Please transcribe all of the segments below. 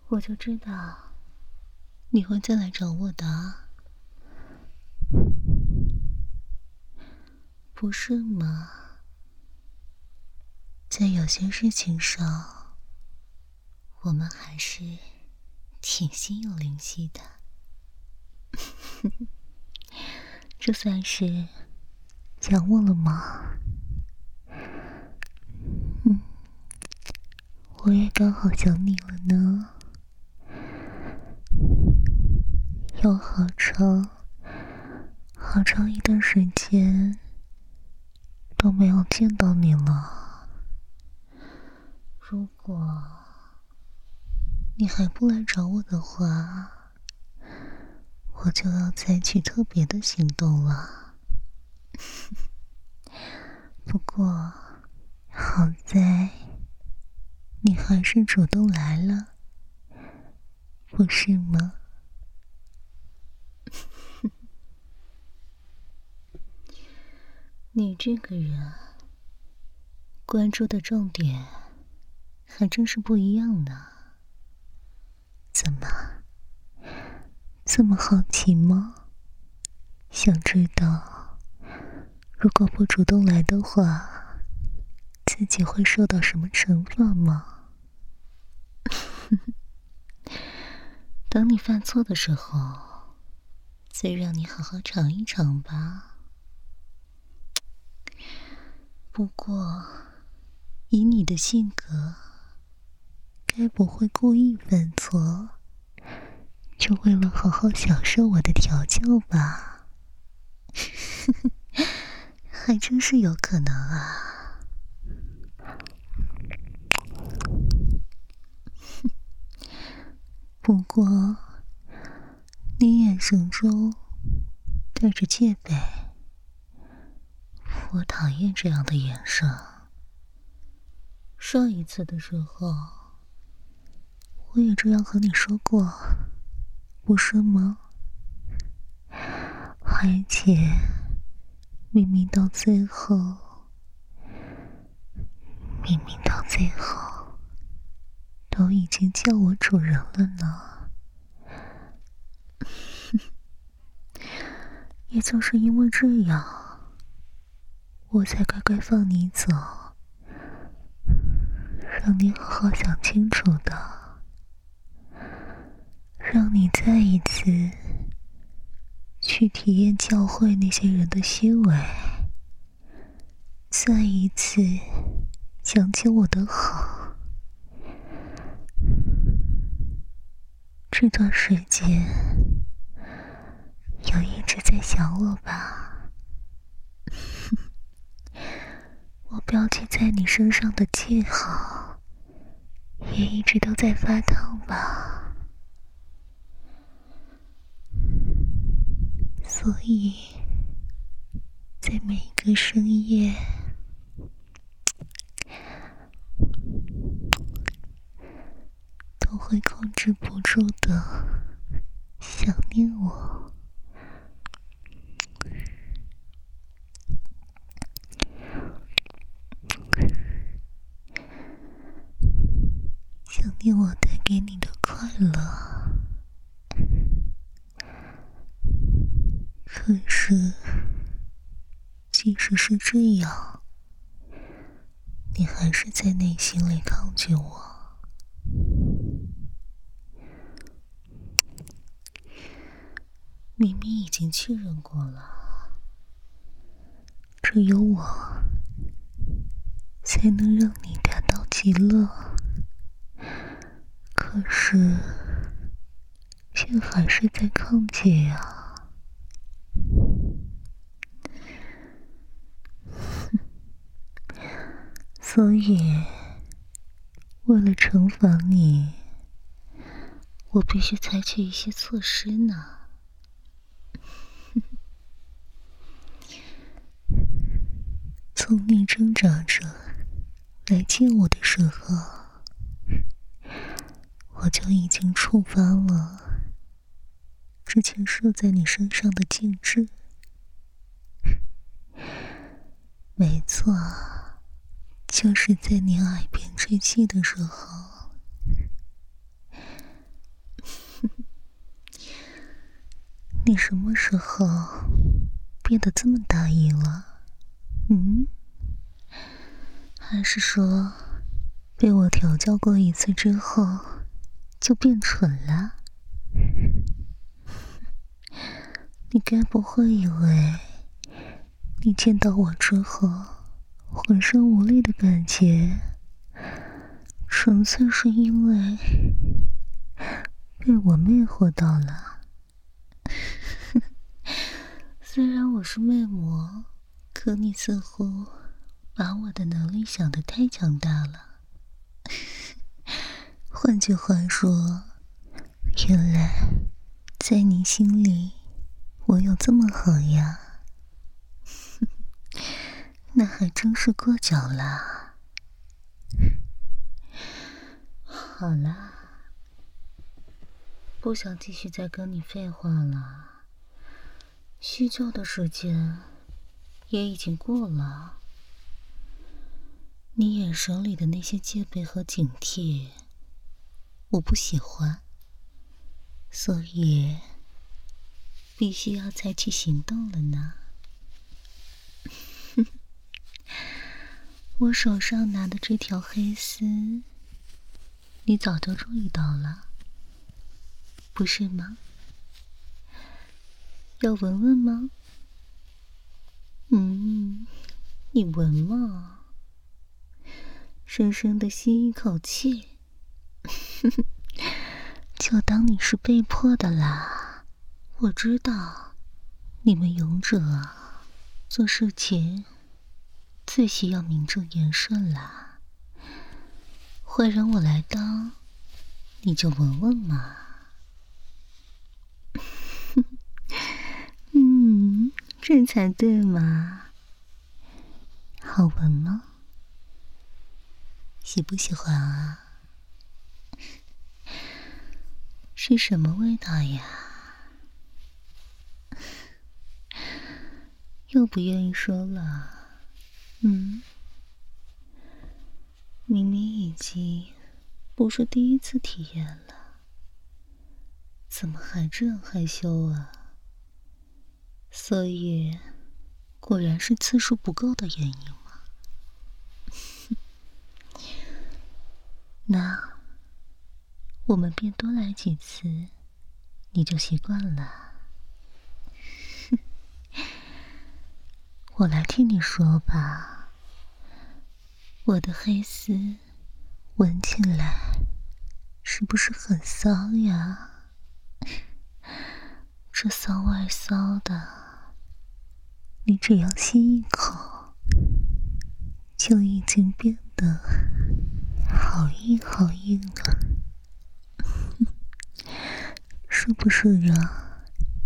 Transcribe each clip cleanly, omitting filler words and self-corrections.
我就知道你会再来找我的，不是吗？在有些事情上，我们还是挺心有灵犀的。这算是想我了吗？我也刚好想你了呢。有好长一段时间都没有见到你了。如果你还不来找我的话，我就要采取特别的行动了。不过好在你还是主动来了，不是吗？你这个人关注的重点还真是不一样呢。怎么，这么好奇吗？想知道如果不主动来的话，自己会受到什么惩罚吗？等你犯错的时候，再让你好好尝一尝吧。不过以你的性格，该不会故意犯错，就为了好好享受我的调教吧？还真是有可能啊。不过你眼神中带着戒备，我讨厌这样的眼神。上一次的时候我也这样和你说过，不是吗？而且明明到最后都已经叫我主人了呢。也就是因为这样，我才乖乖放你走，让你好好想清楚的，让你再一次去体验教会那些人的虚伪，再一次想起我的好。这段时间有一直在想我吧？我标记在你身上的记号也一直都在发烫吧？所以在每一个深夜，都会控制不住的想念我。想念我带给你的快乐。可是即使是这样，你还是在内心里抗拒我。明明已经确认过了，只有我才能让你感到极乐，可是却还是在抗拒啊。所以为了惩罚你，我必须采取一些措施呢。从你挣扎着来见我的时候，我就已经触发了之前射在你身上的禁制。没错，就是在你耳边吹气的时候， 你什么时候变得这么大意了？还是说被我调教过一次之后就变蠢了？你该不会以为你见到我之后浑身无力的感觉纯粹是因为被我魅惑到了？虽然我是魅魔，可你似乎把我的能力想得太强大了。换句话说，原来在你心里我有这么好呀？那还真是过奖啦。好啦，不想继续再跟你废话了，需救的时间也已经过了。你眼神里的那些戒备和警惕，我不喜欢，所以必须要采取行动了呢。我手上拿的这条黑丝，你早就注意到了，不是吗？要闻闻吗？你闻嘛，深深的吸一口气，就当你是被迫的啦。我知道，你们勇者啊，做事情最需要名正言顺啦。坏人我来当，你就闻闻嘛。这才对嘛。好闻吗？喜不喜欢啊？是什么味道呀？又不愿意说了。明明已经不是第一次体验了，怎么还这样害羞啊？所以果然是次数不够的原因吗？那我们便多来几次，你就习惯了。我来听你说吧，我的黑丝闻起来是不是很骚呀？这骚外骚的，你只要吸一口，就已经变得好硬好硬了，是不是啊？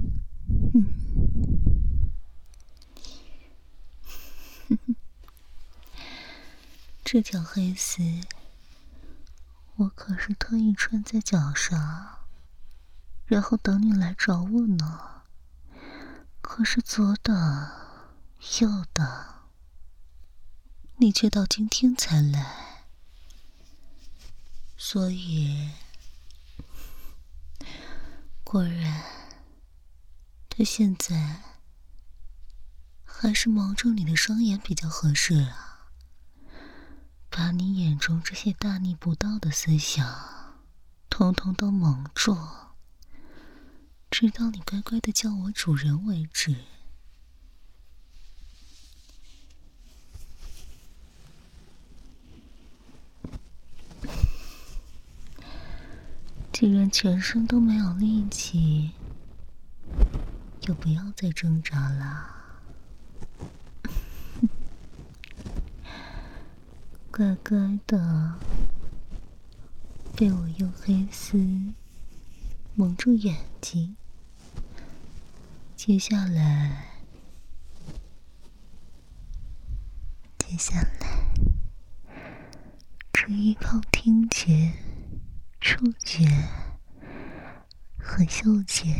这条黑丝我可是特意穿在脚上，然后等你来找我呢。可是左等右等，你却到今天才来，所以果然他现在还是蒙住你的双眼比较合适啊。把你眼中这些大逆不道的思想统统都蒙住，直到你乖乖的叫我主人为止。既然全身都没有力气，就不要再挣扎了。乖乖的被我用黑丝蒙住眼睛，接下来只依靠听觉、触觉和嗅觉，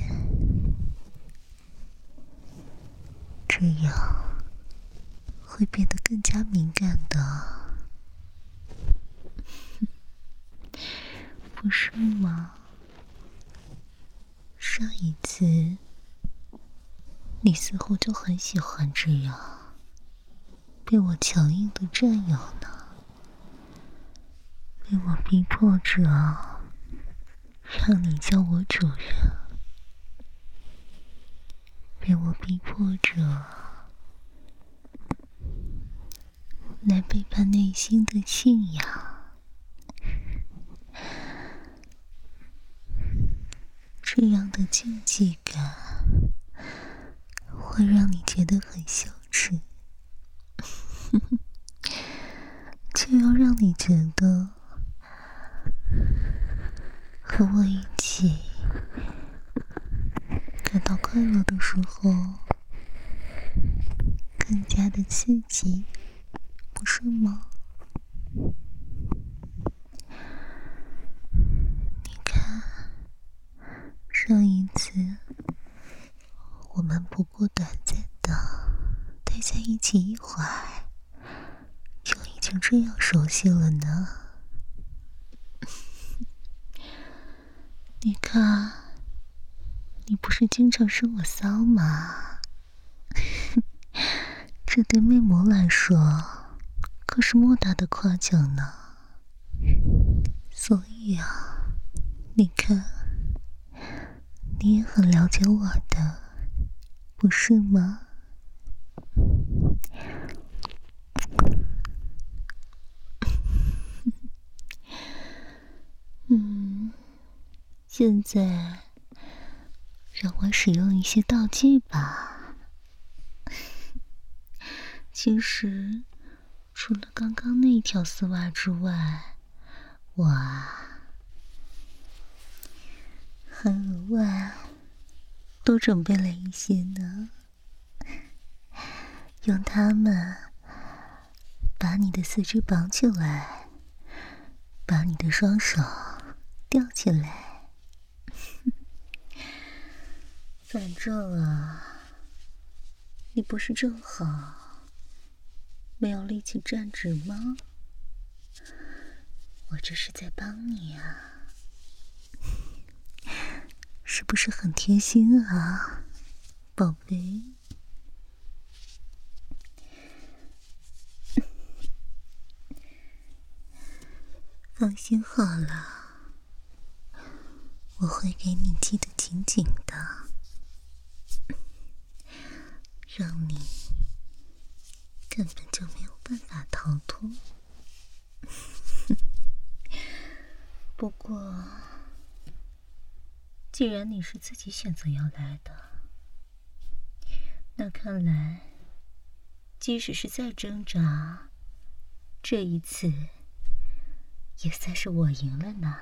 这样会变得更加敏感的。不是吗？上一次你似乎就很喜欢这样被我强硬的占有呢，被我逼迫着让你叫我主人，被我逼迫着来背叛内心的信仰。这样的禁忌感会让你觉得很羞耻，却又让你觉得和我一起感到快乐的时候更加的刺激，不是吗？你看，上一次我们不过短暂的待在一起一会儿，就已经这样熟悉了呢。你看，你不是经常说我骚吗？这对魅魔来说可是莫大的夸奖呢。所以啊，你看，你也很了解我的，不是吗？现在让我使用一些道具吧。其实除了刚刚那一条丝袜之外，我还额外多准备了一些呢，用它们把你的四肢绑起来，把你的双手吊起来。反正啊，你不是正好没有力气站直吗？我这是在帮你啊，是不是很贴心啊，宝贝？放心好了，我会给你系得紧紧的，让你根本就没有办法逃脱。不过，既然你是自己选择要来的，那看来，即使是再挣扎，这一次也算是我赢了呢。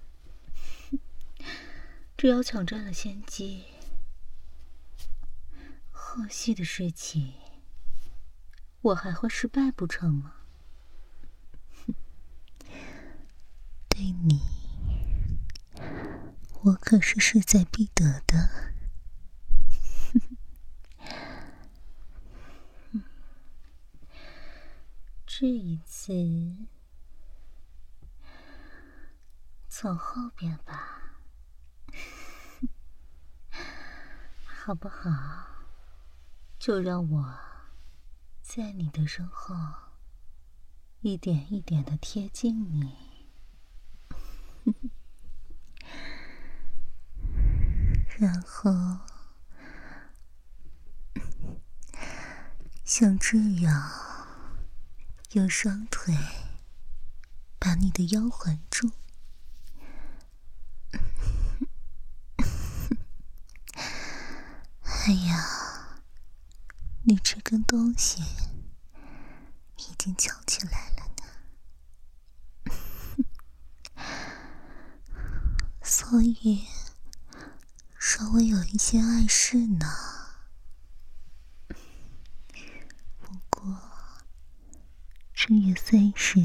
只要抢占了先机，后续的事情我还会失败不成吗？对你，我可是势在必得的。这一次从后边吧，好不好？就让我在你的身后一点一点的贴近你。然后像这样用双腿把你的腰环住。哎呀，你这根东西已经翘起来了呢。所以稍微有一些碍事呢。不过这也算是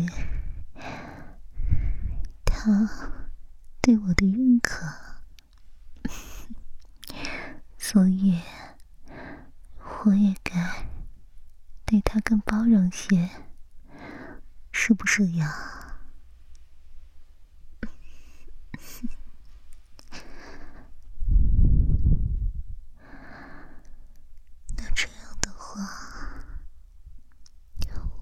他对我的认可，所以我也该对他更包容些，是不是呀？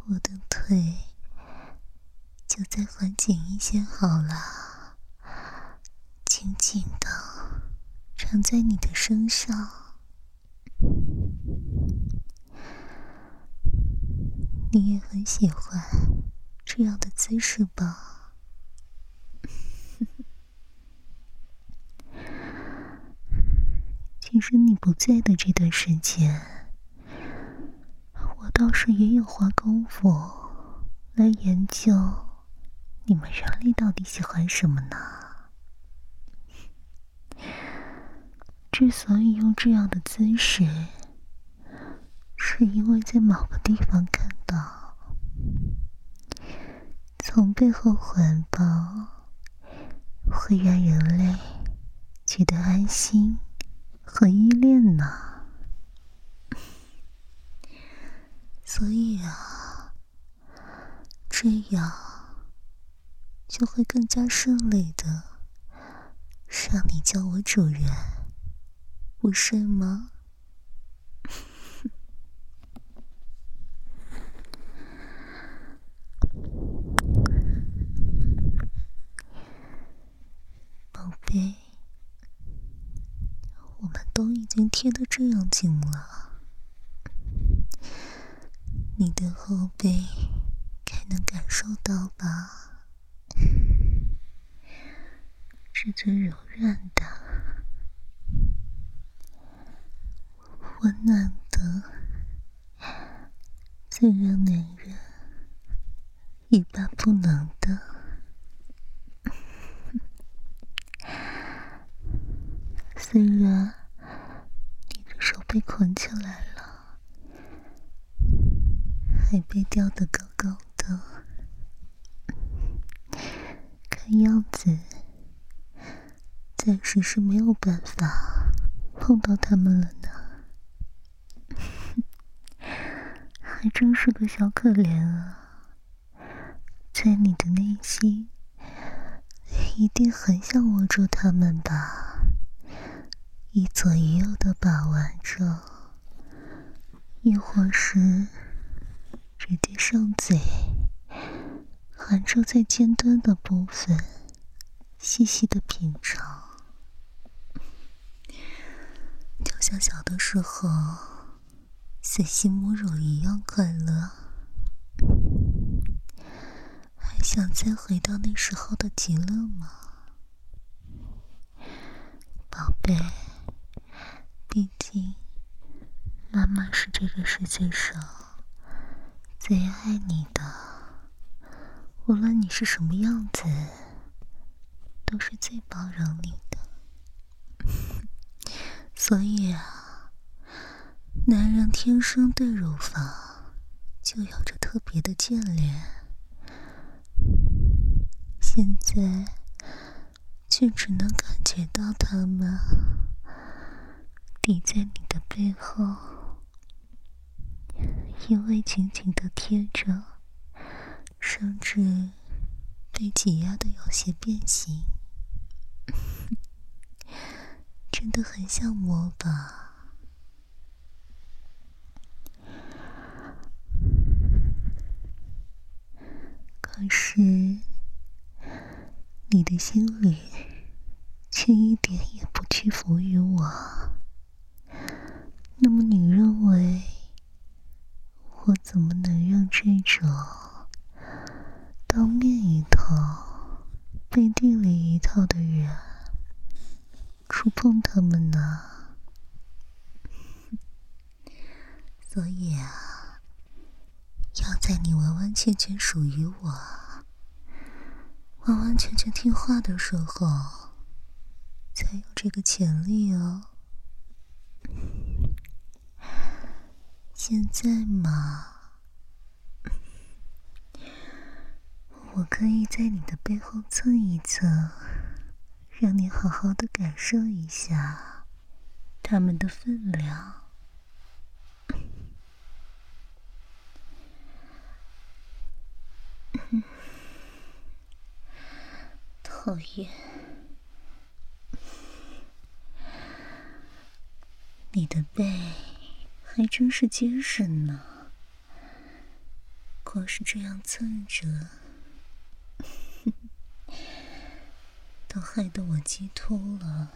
我的腿就再缓紧一些好了，紧紧的缠在你的身上。你也很喜欢这样的姿势吧？其实你不在的这段时间，我倒是也有花功夫来研究你们人类到底喜欢什么呢？之所以用这样的姿势，是因为在某个地方看到，从背后环抱会让人类觉得安心和依恋呢。所以啊，这样就会更加顺利的让你叫我主人，不是吗？宝贝，我们都已经贴得这样近了，你的后背该能感受到吧？是最柔软的、温暖的，最让男人欲罢不能的。虽然你的手被捆起来了，还被吊得高高的，看样子暂时是没有办法碰到他们了呢。还真是个小可怜啊，在你的内心一定很想握住他们吧，一左一右的把玩着，亦或是直接上嘴含住在尖端的部分，细细的品尝，就像小的时候随心母乳一样快乐。还想再回到那时候的极乐吗？宝贝，毕竟妈妈是这个世界上最爱你的，无论你是什么样子，都是最包容你的。所以啊，男人天生对乳房就有着特别的眷恋，现在却只能感觉到他们抵在你的背后，因为紧紧地贴着，甚至被挤压的有些变形，真的很想摸吧。可是你的心里却一点也不屈服于我，那么你认为我怎么能让这种当面一套背地里一套的人触碰他们呢？所以啊，要在你完完全全属于我，完完全全听话的时候，才有这个潜力哦。现在嘛，我可以在你的背后蹭一蹭，让你好好的感受一下他们的分量。讨厌，你的背还真是结实呢， 光是这样蹭着，都害得我激突了。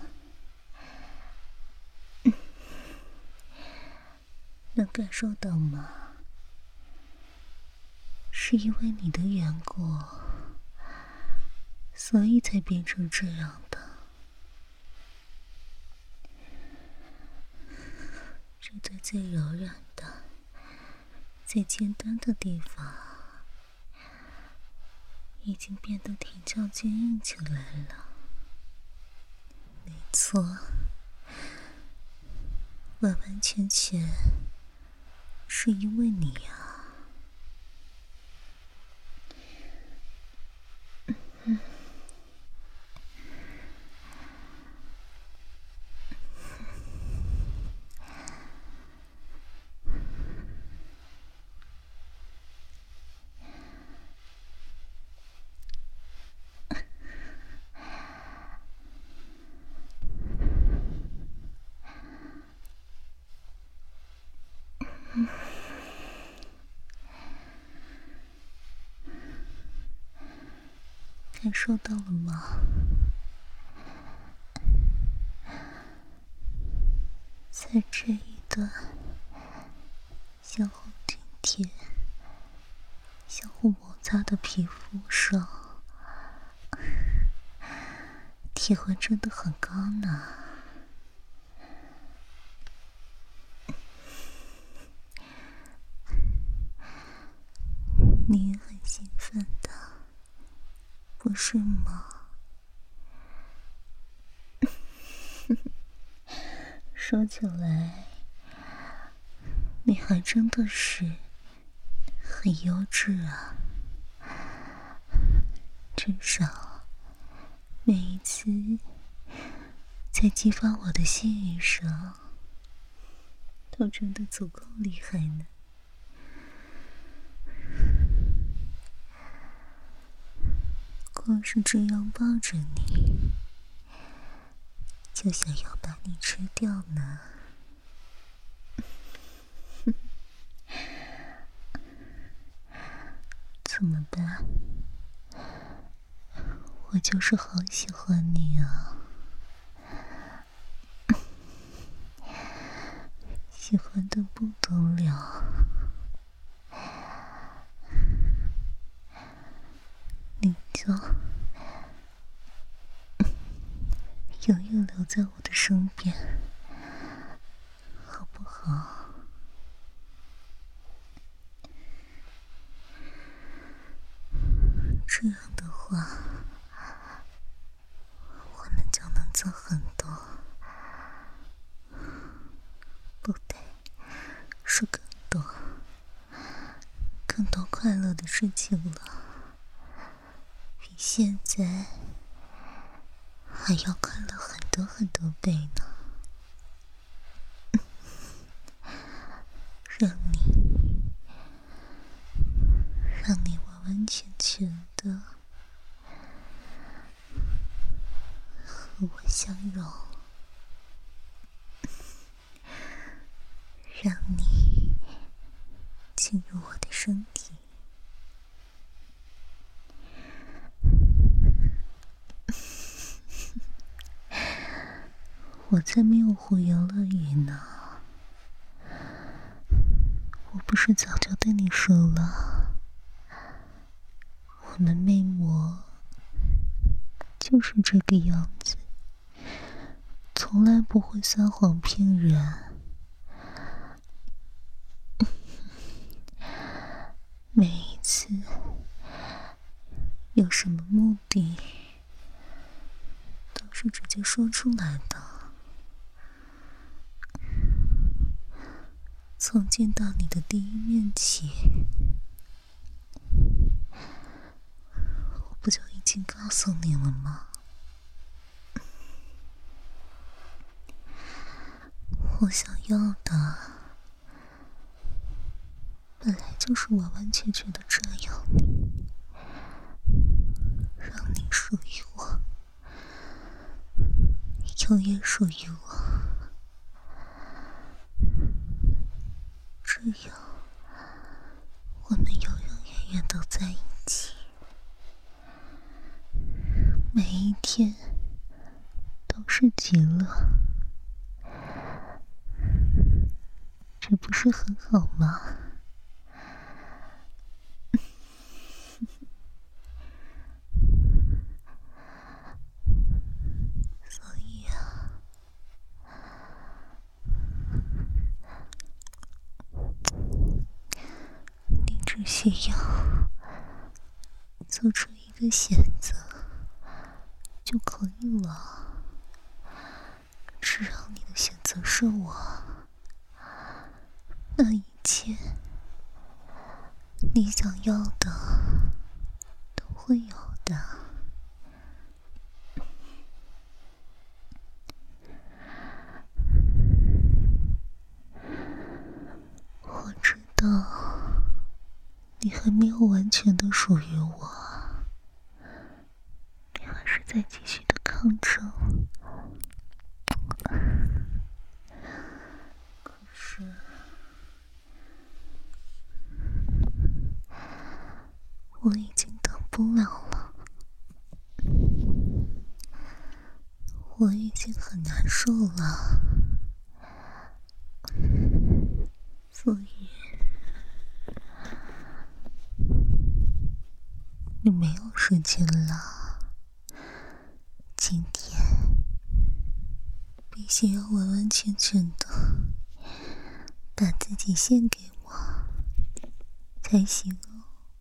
能感受到吗？是因为你的缘故，所以才变成这样的。这对最柔软的、最尖端的地方，已经变得挺较坚硬起来了。没错，完完全全是因为你啊。感受到了吗？在这一段相互体贴、相互摩擦的皮肤上，体温真的很高呢。你也很兴奋的，不是吗？说起来，你还真的是很优质啊。至少每一次在激发我的性欲上，都真的足够厉害呢。光是这样抱着你，就想要把你吃掉呢。怎么办？我就是好喜欢你啊，喜欢的不得了。你就永远留在我的身边，好不好？这样的话，我们就能做很多，不对，是更多快乐的事情了，比现在还要快乐很多很多倍呢。让你完完全全的和我相融，让你进入我的身体。我才没有胡言乱语呢，我不是早就对你说了，我们魅魔就是这个样子，从来不会撒谎骗人。每一次有什么目的，都是直接说出来的。从见到你的第一面起，我不就已经告诉你了吗？我想要的本来就是完完全全的占有你，让你属于我，永远属于我。只有我们永永远都在一起，每一天都是极乐，这不是很好吗？所以啊，你只需要做出一个选择就可以了。只要你的选择是我，那一切你想要的都会有的。我知道你还没有完全的属于我，你还是在继续的抗争。可是我已经等不了了，我已经很难受了，所以你没有时间了。今天必须要完完全全的把自己献给我才行哦。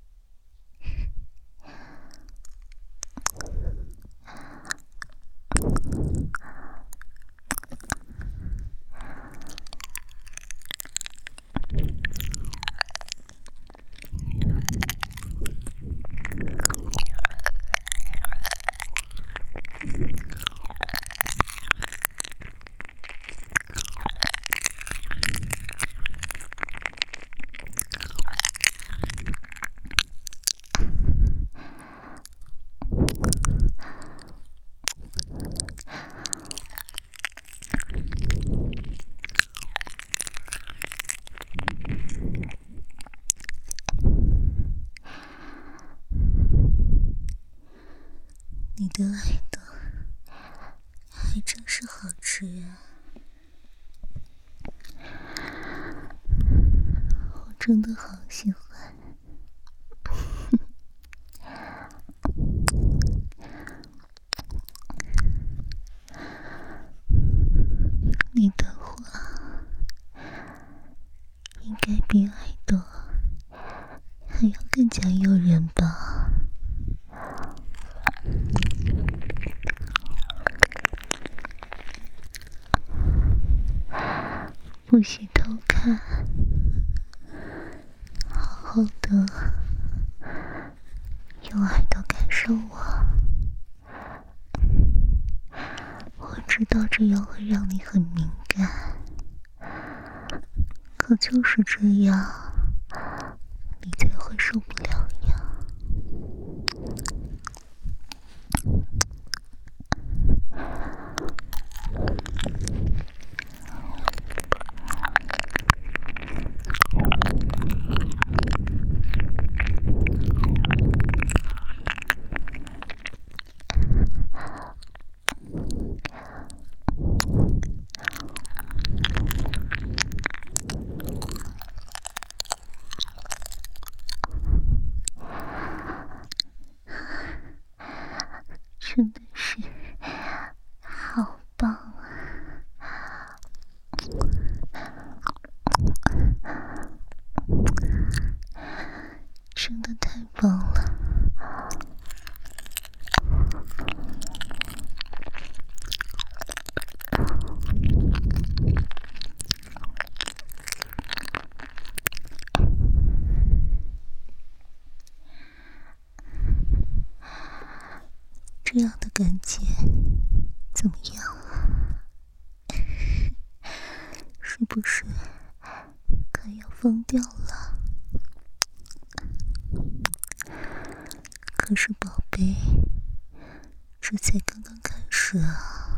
你的爱的还真是好吃啊！我真的好喜欢。你的话应该比爱的还要更加诱人吧？不许偷看，好好的用耳朵感受我。我知道这样会让你很敏感，可就是这样，你才会受不了呀。真的是好棒啊！真的太棒了！这样的感觉怎么样啊？是不是快要疯掉了？可是宝贝，这才刚刚开始啊！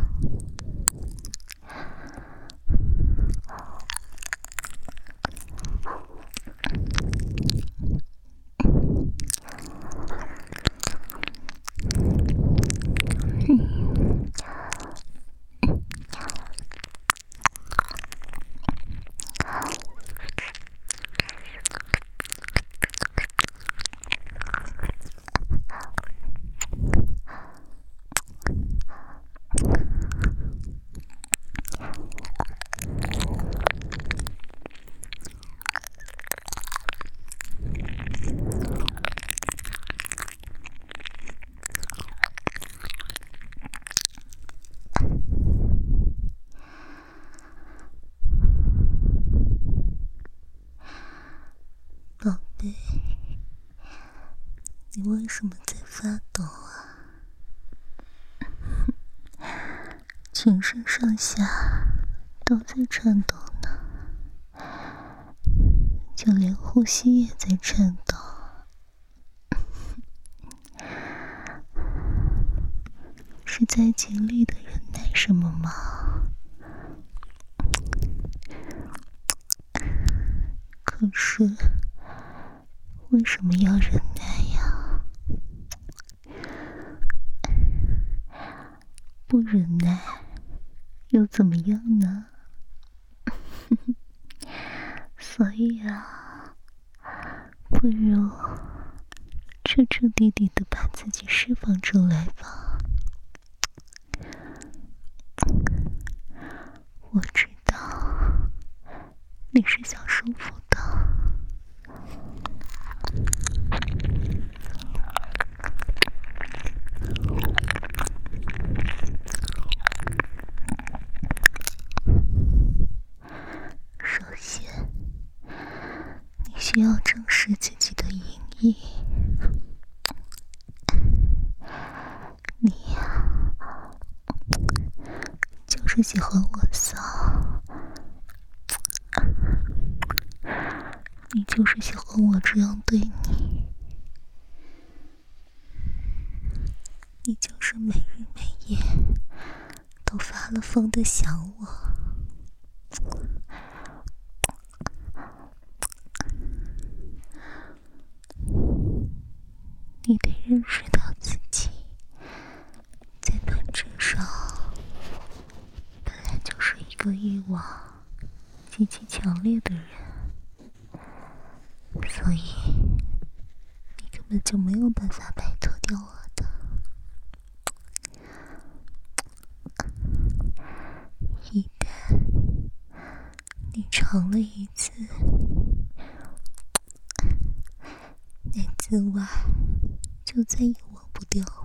你为什么在发抖啊？全身上下都在颤抖呢，就连呼吸也在颤抖。是在尽力的忍耐什么吗？可是为什么要忍耐呀？不忍耐又怎么样呢？所以啊，不如彻彻底底的把自己释放出来吧。我知道你是想舒服的。首先，你需要正视自己的隐意。你呀，就是喜欢我骚，你就是喜欢我这样对你，你就是每日每夜都发了疯的想我。你得认识到自己在本质上本来就是一个欲望极其强烈的人，所以你根本就没有办法摆脱掉我的。一旦你尝了一次，那滋味就再也忘不掉了。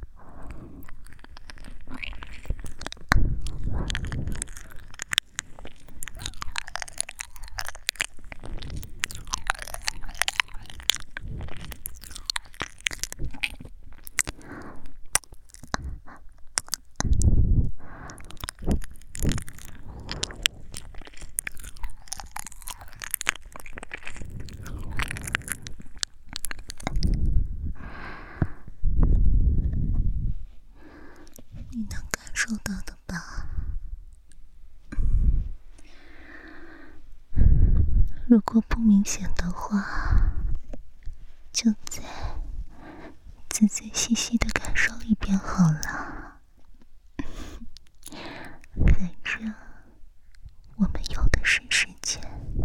你能感受到的吧？如果不明显的话，就再仔仔细细的感受一遍好了。反正我们有的是时间。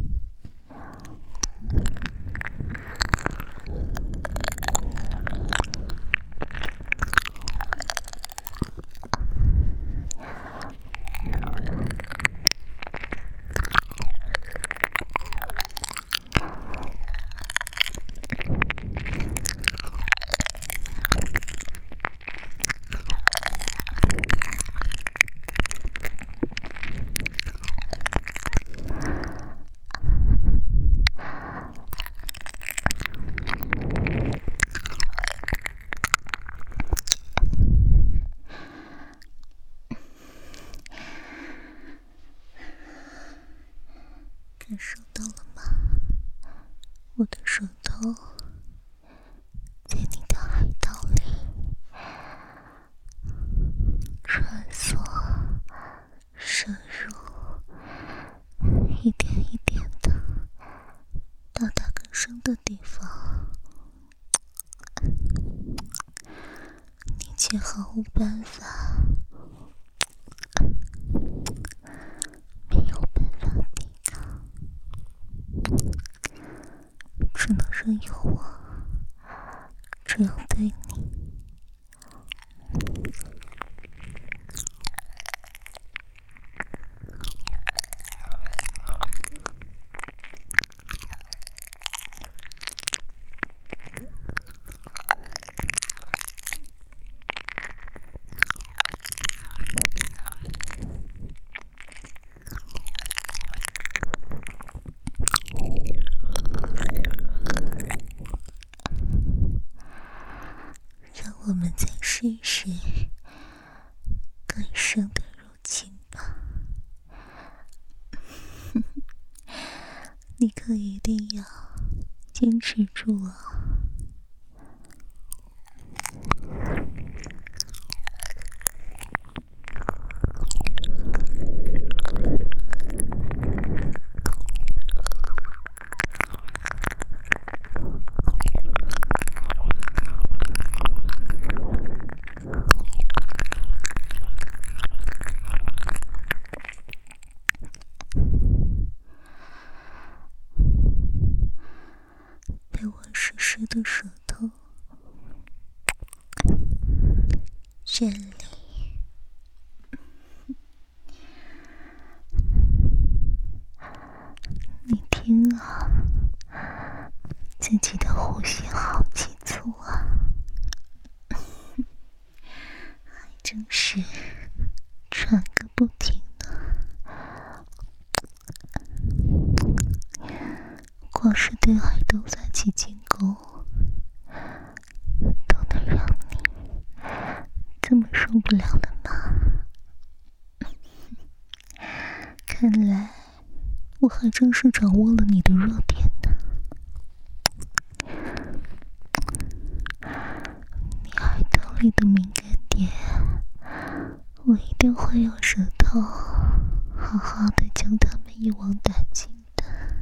感受到了吗？我的手头在你的海岛里穿梭深入，一点一点的到达更深的地方，你却毫无办法，没有办法抵抗，只能任由我这样对你。 我们再试试更深的入侵吧。你可一定要坚持住啊！被我湿湿的舌头这里，你听啊，自己的呼吸好急促啊，还真是喘个不停呢。光是对海斗发起进攻，都能让你这么受不了了吗？看来我还真是掌握了你的弱点呢。你海斗里的敏感点，我一定会用舌头好好的将它们一网打尽的。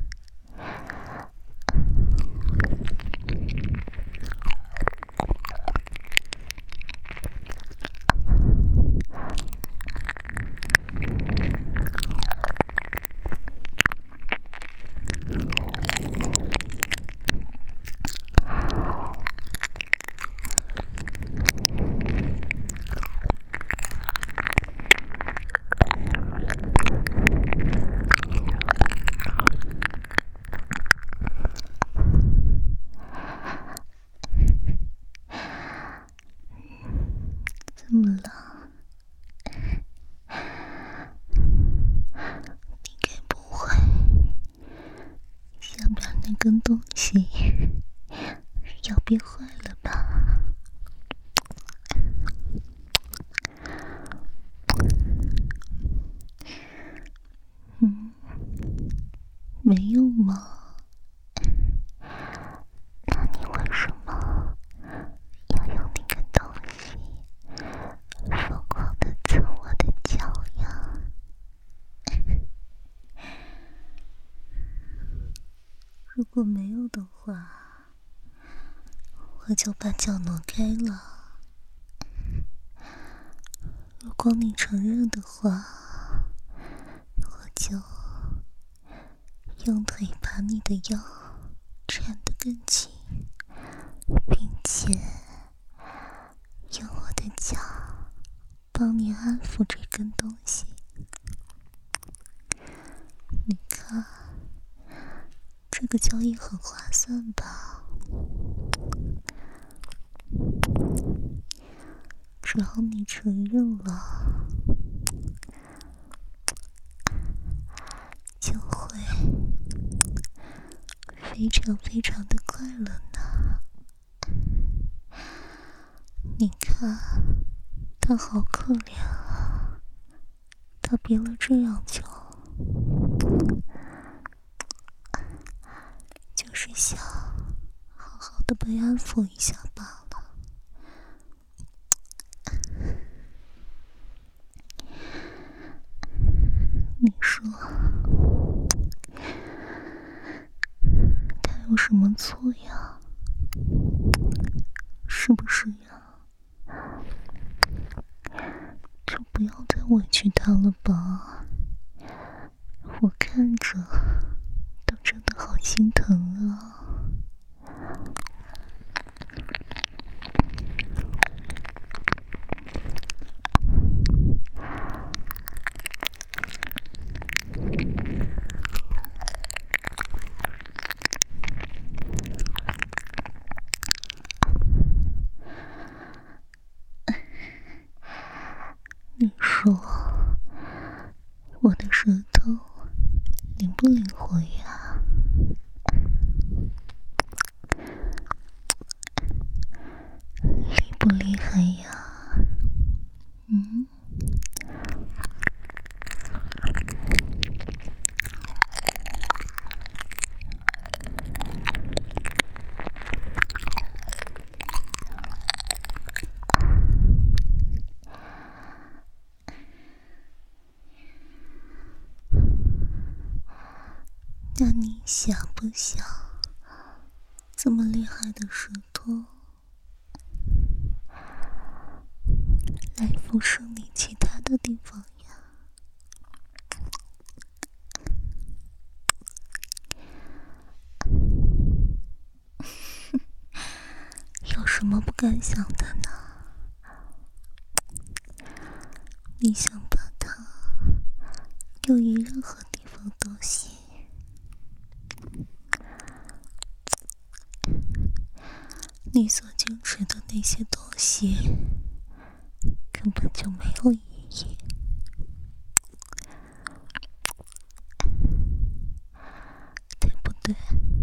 怎么了？你该不会想把那根东西要憋坏了吧？没有吗？那你为什么要用那根东西疯狂地蹭我的脚呀？如果没有的话，我就把脚挪开了。如果你承认的话，我就用腿把你的腰缠得更紧，并且用我的脚帮你安抚这根东西。你看，这个交易很划算吧？只要你承认了，就会非常非常的快乐呢。你看，他好可怜啊，他憋了这样久，就是想好好的被安抚一下罢了。你说他有什么错呀？是不是呀？就不要再委屈他了吧，我看着都真的好心疼啊。你说我的舌头灵不灵活呀？厉不厉害呀？嗯？那你想不想这么厉害的舌头来辐射你其他的地方呀？有什么不敢想的呢？你想把它用于任何地方都行。你所坚持的那些东西根本就没有意义，对不对？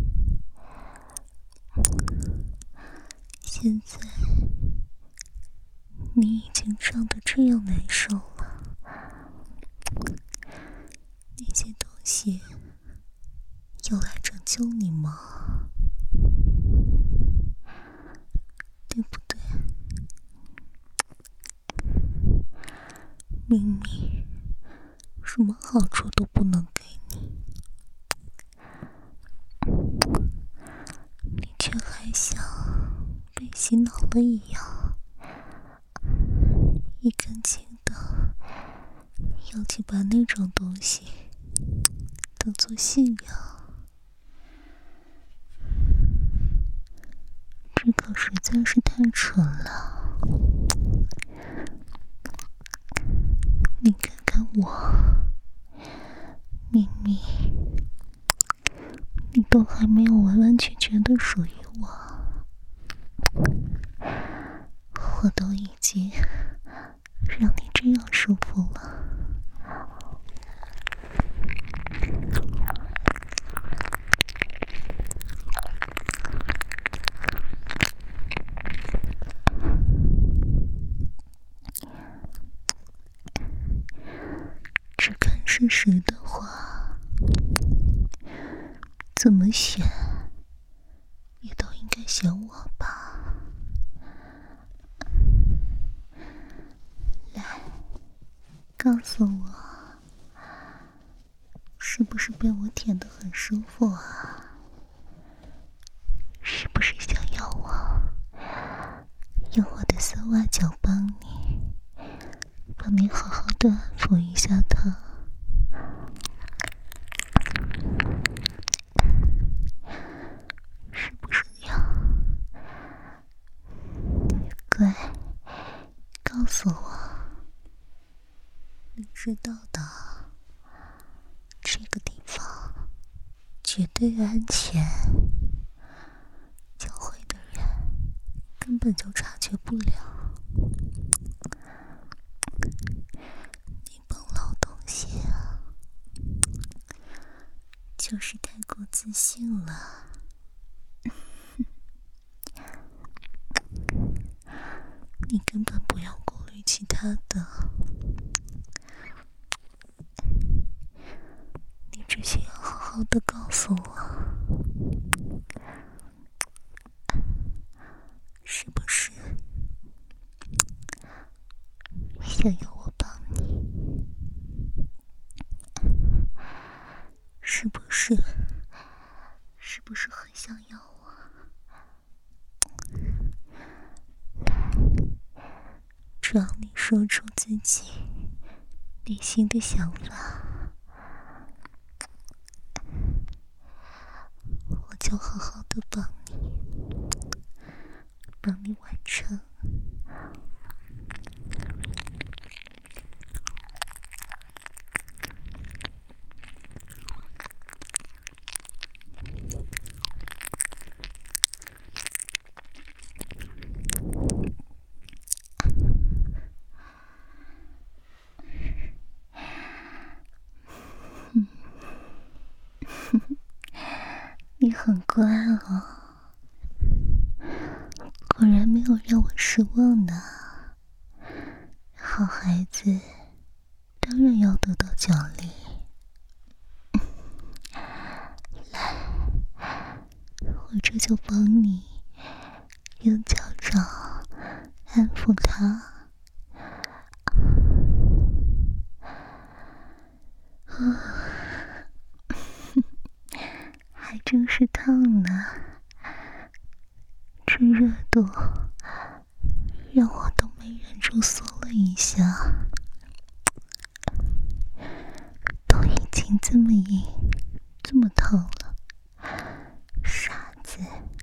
现在你已经胀得这样难受了，那些东西有来拯救你吗？对不对？明明什么好处都不能给你，你却还像被洗脑了一样，一根筋的要去把那种东西当作信仰，这可实在是太蠢了。你看看我，明明你都还没有完完全全的属于我，我都已经让你这样舒服了。只看事实的话，怎么选也都应该选我吧。来，告诉我，是不是被我舔得很舒服啊？是不是想要我用我的丝袜脚帮你好好的安抚一下它？是不是要？乖，告诉我，你知道的，这个地方绝对安全，教会的人根本就察觉不了。你帮老东西啊，就是太过自信了。你根本不要顾虑其他的，你只需要好好的告诉我，是不是想要我帮你？是不是很想要我？只要你说出自己内心的想法，我就好好的帮你完成。你很乖哦， 果然没有让我失望呢。好孩子当然要得到奖励。来，我这就帮你用脚掌安抚他。还真是烫呢，这热度让我都没忍住缩了一下。都已经这么硬这么烫了，傻子，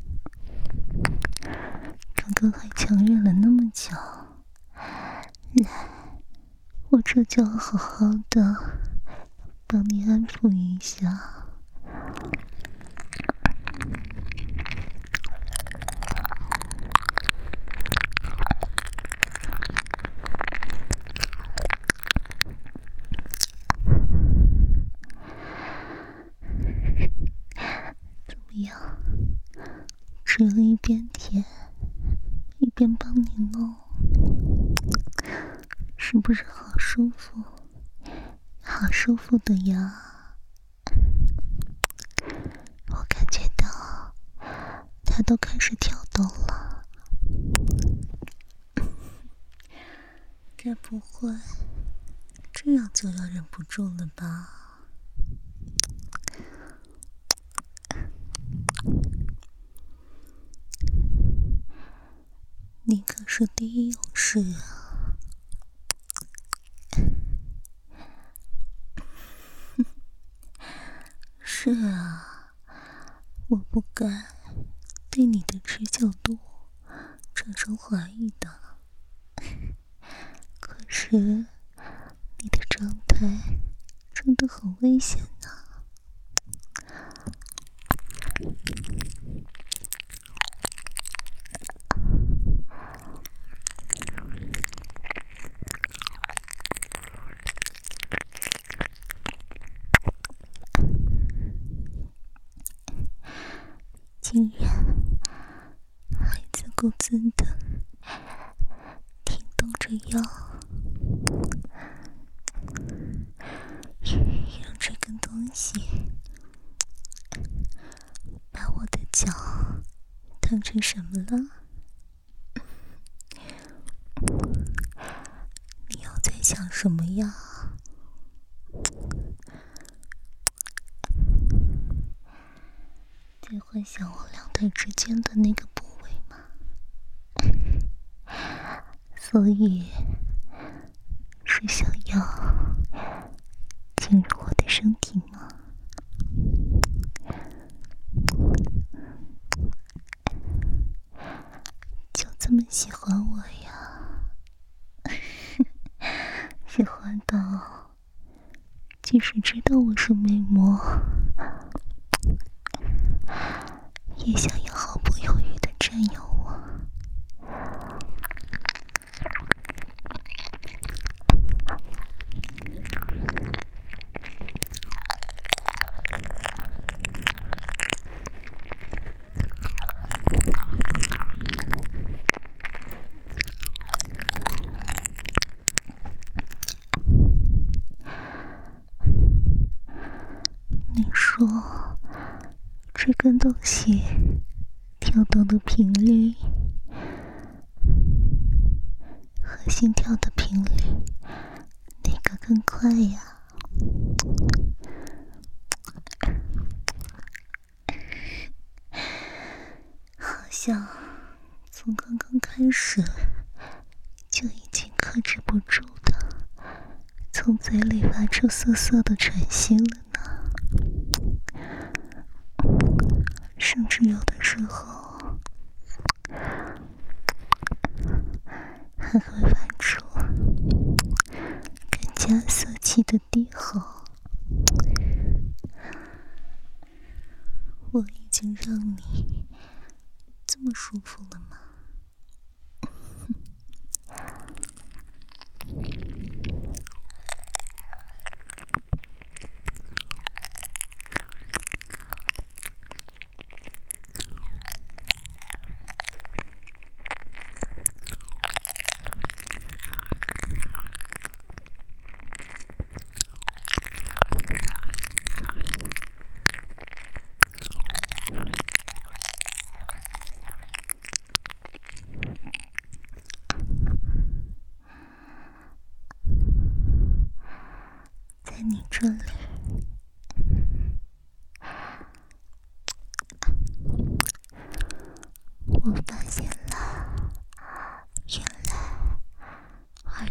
刚刚还强忍了那么久。来，我这就要好好的帮你安抚一下。怎么样？吃了一边舔，一边帮你弄，是不是好舒服？好舒服的呀！我感觉到它都开始跳动了。该不会这样就要忍不住了吧？你可是第一勇士啊！是啊，我不该对你的持久度产生怀疑的。可是你的状态真的很危险呢。竟然还自顾自的挺动着腰，让这根东西把我的脚当成什么了？你又在想什么呀？在幻想我两腿之间的那个部位吗？所以是想要进入我的身体吗？就这么喜欢我呀？喜欢到即使知道我是美魔，也想要毫不犹豫地占有我。你说这根东西跳动的频率和心跳的频率哪个更快呀？好像从刚刚开始就已经克制不住的从嘴里发出涩涩的喘息了呢。甚至有的时候还会发出更加色气的低吼。我已经让你这么舒服了吗？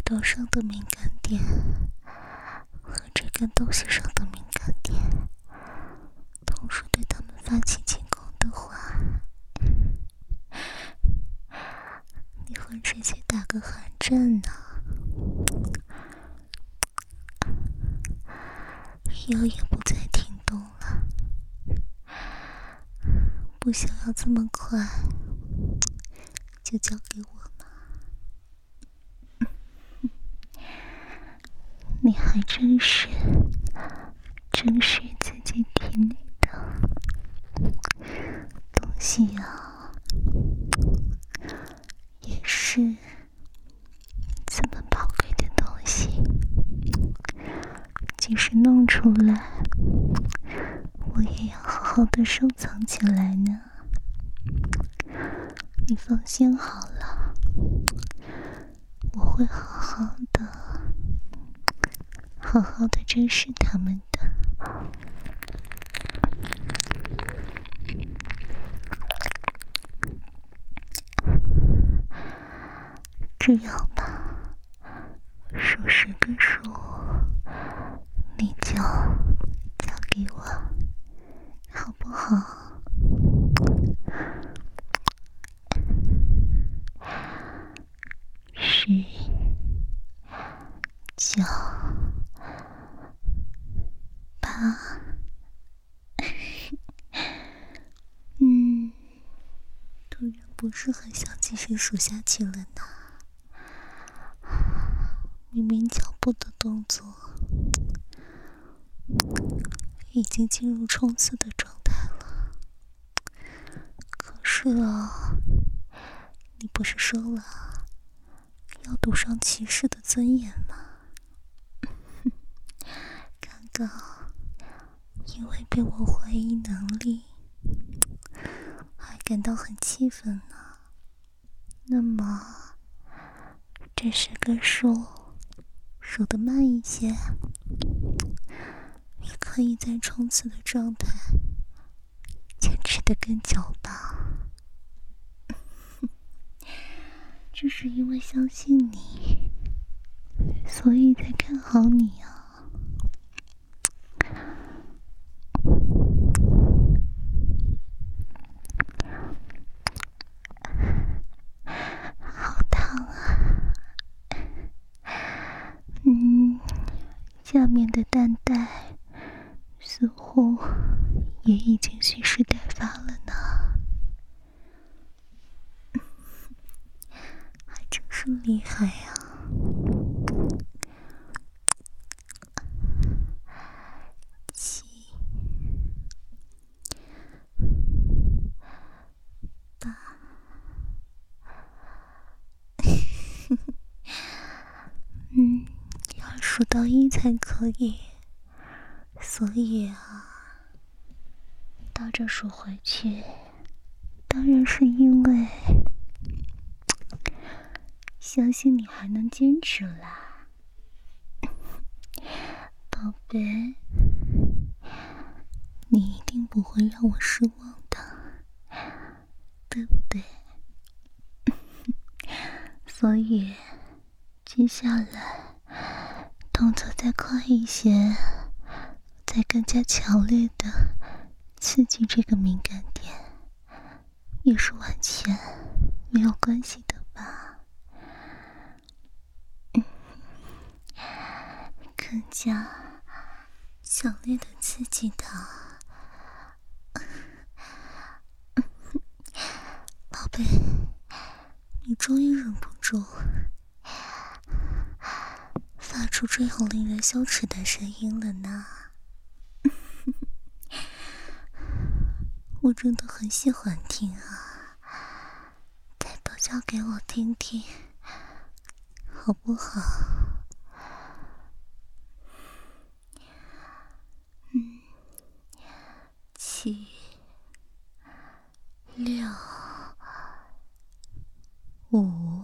道上的敏感点和这根东西上的敏感点同时对他们发起进攻的话，你会直接打个寒战呢。腰也不再停动了，不想要这么快就交给我吗？你还真是自己体内的东西呀，也是这么宝贵的东西，即使弄出来，我也要好好的收藏起来呢。你放心好了，我会好好的珍视他们的。这样吧，数10个数，你就交给我，好不好？10、9、8，突然不是很想继续数下去了呢。明明脚步的动作已经进入冲刺的状态了，可是啊，你不是说了要赌上骑士的尊严吗？刚刚因为被我怀疑能力还感到很气愤呢。那么这10个数数得慢一些，也可以在冲刺的状态坚持得更久吧。只是因为相信你，所以才看好你啊。好烫啊！下面的蛋带似乎也已经蓄势待发了呢。还真是厉害呀！7、8，要数到1才可以，所以啊，倒着数回去，当然是因为相信你还能坚持啦，宝贝，你一定不会让我失望的，对不对？所以接下来动作再快一些，再更加强烈的刺激这个敏感点，也是完全没有关系的吧？更加强烈的刺激它，宝贝，你终于忍不住发出最后令人羞耻的声音了呢。我真的很喜欢听啊，再多叫给我听听，好不好？7、6、5，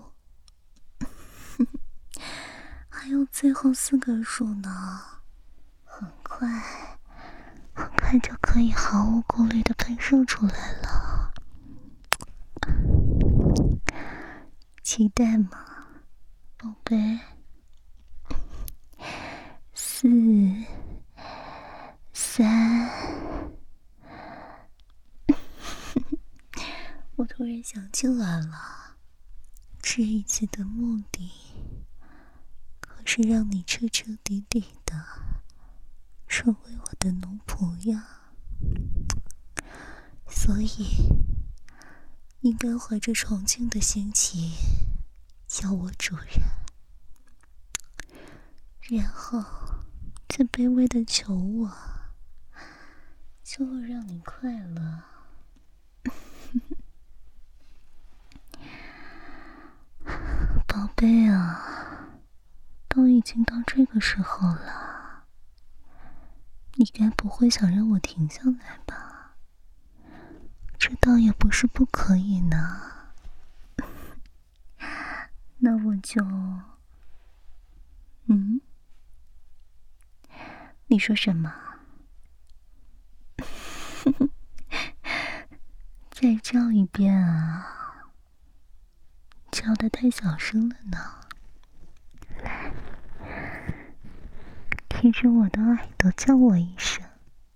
还有最后4个数呢，很快就可以毫无顾虑地喷射出来了。期待吗，宝贝？ 4、3。我突然想起来了，这一切的目的可是让你彻彻底底的成为我的奴仆呀。所以应该怀着崇敬的心情叫我主人，然后再卑微的求我，就会让你快乐。宝贝啊，都已经到这个时候了，你该不会想让我停下来吧？这倒也不是不可以呢。那我就……你说什么？再叫一遍啊！叫得太小声了呢。来，贴着我的耳朵叫我一声。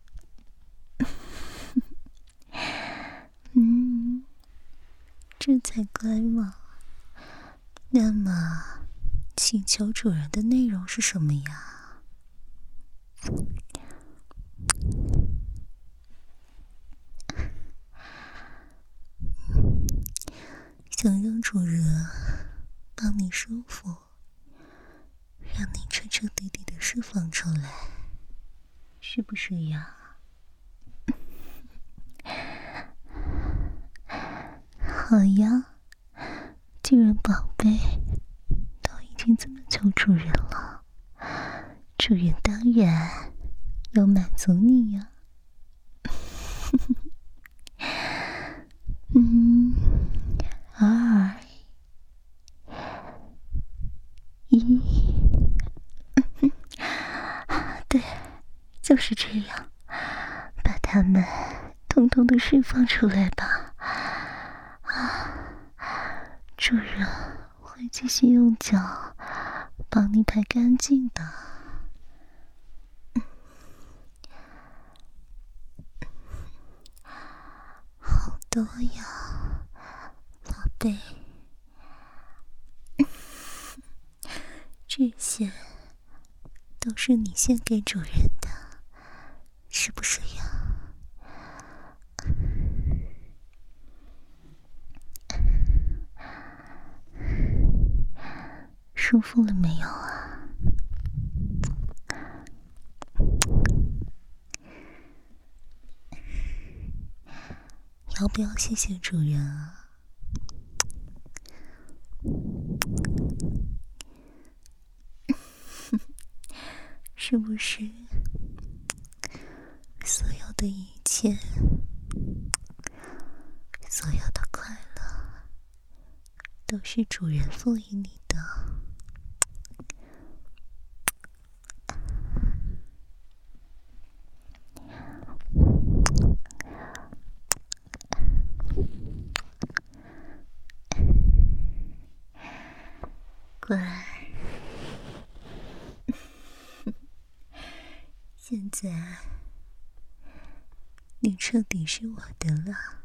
这才乖嘛。那么，请求主人的内容是什么呀？想让主人帮你舒服，让你彻彻底底的释放出来，是不是呀？好呀，既然宝贝都已经这么求主人了，主人当然要满足你呀。2、1，对，就是这样，把它们统统的释放出来吧。主人会继续用脚帮你排干净的。好多呀，宝贝。这些都是你献给主人的，是不是呀？舒服了没有啊？要不要谢谢主人啊？是不是所有的一切，所有的快乐都是主人赋予你的？乖，现在你彻底是我的了。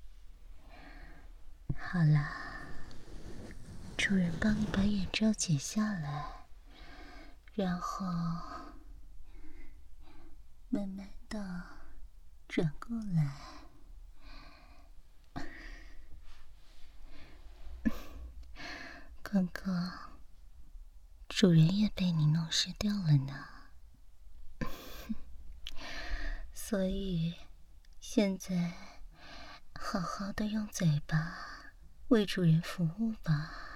好啦，主人帮你把眼罩解下来，然后慢慢的转过来。刚刚主人也被你弄湿掉了呢，所以现在好好的用嘴巴为主人服务吧。